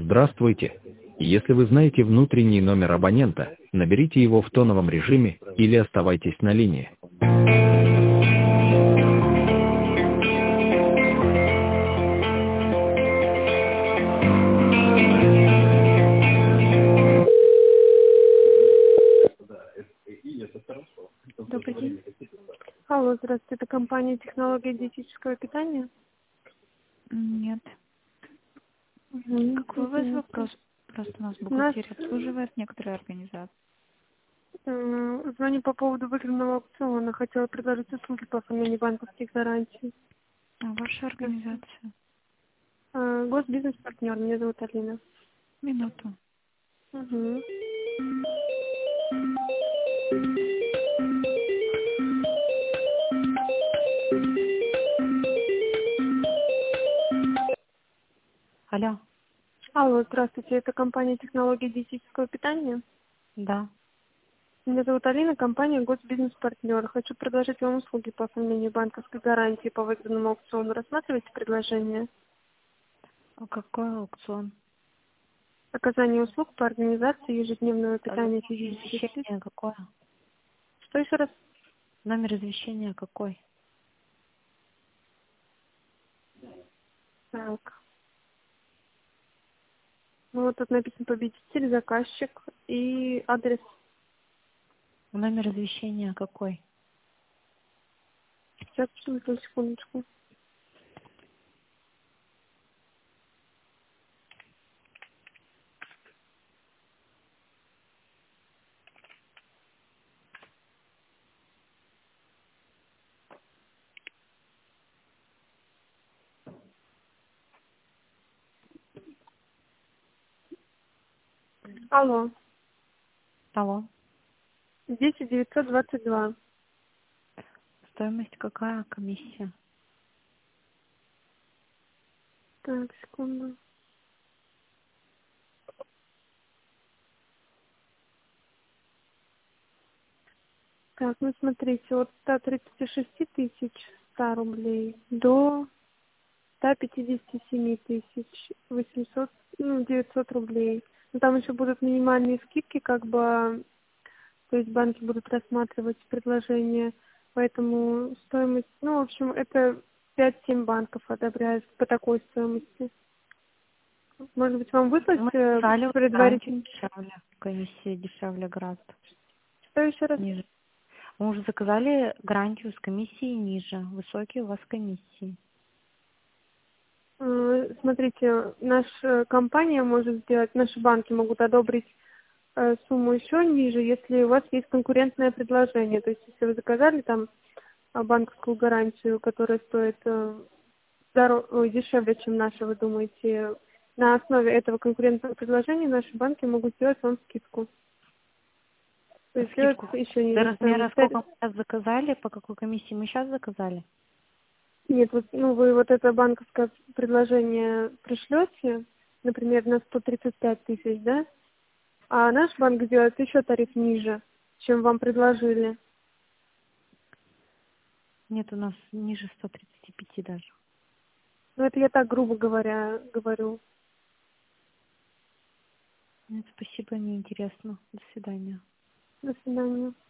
Здравствуйте. Если вы знаете внутренний номер абонента, наберите его в тоновом режиме или оставайтесь на линии. Добрый день. Алло, здравствуйте, это компания «Технология диетического питания». Нет. Какой у вас вопрос? Просто у нас бухгалтерия обслуживает некоторые организации. Звоню по поводу выигранного аукциона. Хотела предложить услуги по оформлению банковских гарантий. А ваша организация? Госбизнес-партнер, меня зовут Алина. Минуту. Угу. Алло. Алло, здравствуйте, это компания «Технология диетического питания». Да. Меня зовут Алина, компания «Госбизнес-партнер». Хочу предложить вам услуги по оформлению банковской гарантии по выигранному аукциону. Рассматриваете предложение? А какой аукцион? Оказание услуг по организации ежедневного питания физических лиц. Извещение какое? Что еще раз? Номер извещения какой? Так. Ну вот тут написано победитель, заказчик и адрес. Номер извещения какой? Сейчас, одну секундочку. Алло. Алло. 10922. Стоимость какая? Комиссия? Так, секунду. Так, ну смотрите, от 136 100 рублей до 157 800, 900 рублей. Но там еще будут минимальные скидки, как бы, то есть банки будут рассматривать предложения, поэтому стоимость, в общем, это 5-7 банков одобряют по такой стоимости. Может быть, вам выслать Мы брали гарантию предварительно? дешевле. Комиссия дешевле гораздо. Что еще раз? Ниже. Мы уже заказали гарантию с комиссией ниже. Высокие у вас комиссии. Смотрите, наша компания может сделать, наши банки могут одобрить сумму еще ниже, если у вас есть конкурентное предложение. То есть, если вы заказали там банковскую гарантию, которая стоит дешевле, чем наша, вы думаете, на основе этого конкурентного предложения наши банки могут сделать вам скидку. То есть сделать Скидку. еще До ниже размера, стоимость. сколько мы сейчас заказали, по какой комиссии мы сейчас заказали? Нет, вы вот это банковское предложение пришлете, например, на 135 тысяч, да? А наш банк сделает еще тариф ниже, чем вам предложили. Нет, у нас ниже 135 даже. Ну, это я так, грубо говоря, говорю. Нет, спасибо, неинтересно. До свидания. До свидания.